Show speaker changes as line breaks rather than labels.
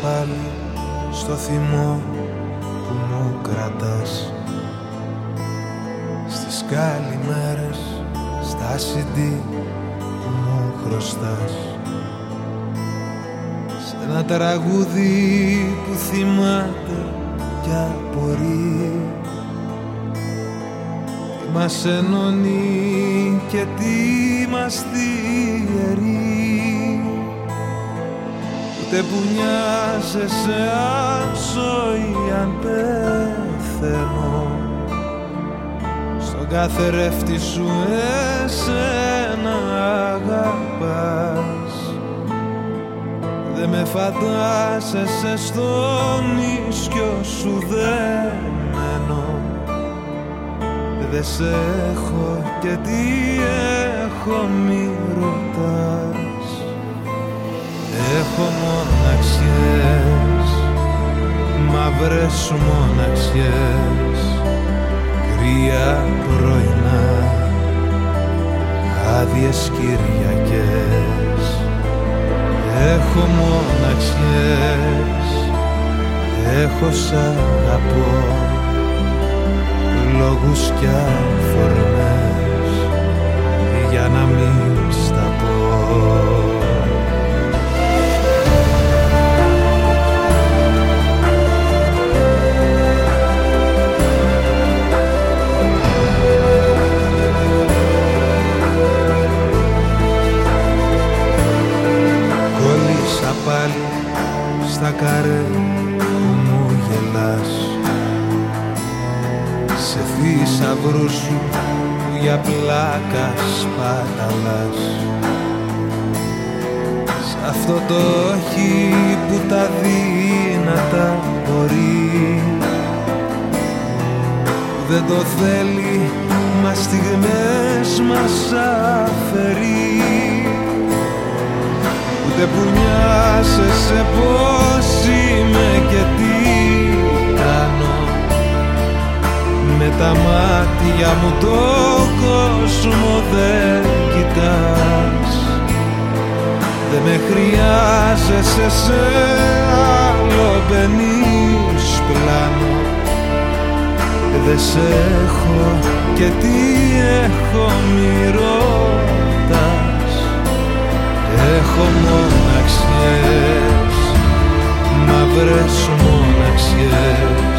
πάλι στο θυμό που μου κρατάς, στις καλημέρες, στα CD που μου χρωστάς, σε ένα τραγούδι που θυμάται κι απορεί τι μας ενώνει και τι μας διαιρεί. Ούτε που νοιάζεσαι αν ζω ή αν πεθαίνω, στον κάθε ρεύτη σου εσένα αγαπάς. Δε με φαντάζεσαι στο νησιό σου δεμένο, δε σε έχω και τι έχω μη ρωτάς. Έχω μοναξιές, μαύρες μοναξιές, κρύα πρωινά, άδειες Κυριακές. Έχω μοναξιές, έχω σ' αγαπώ, λόγους κι αφορμές για να μην στα πω. Πάλι στα καρέ που μου γελάς, σε θησαυρούς σου που για πλάκα σπαταλάς, σ' αυτό το όχι που τα δυνατά μπορεί, δεν το θέλει μα στιγμές μας αφαιρεί. Ούτε που νοιάζεσαι πως είμαι και τι κάνω, με τα μάτια μου το κόσμο δεν κοιτάς. Δε με χρειάζεσαι σε άλλο μπαίνεις πλάνο, δε σε έχω και τι έχω μη ρωτάς. Έχω μοναξιές, μαύρες μοναξιές,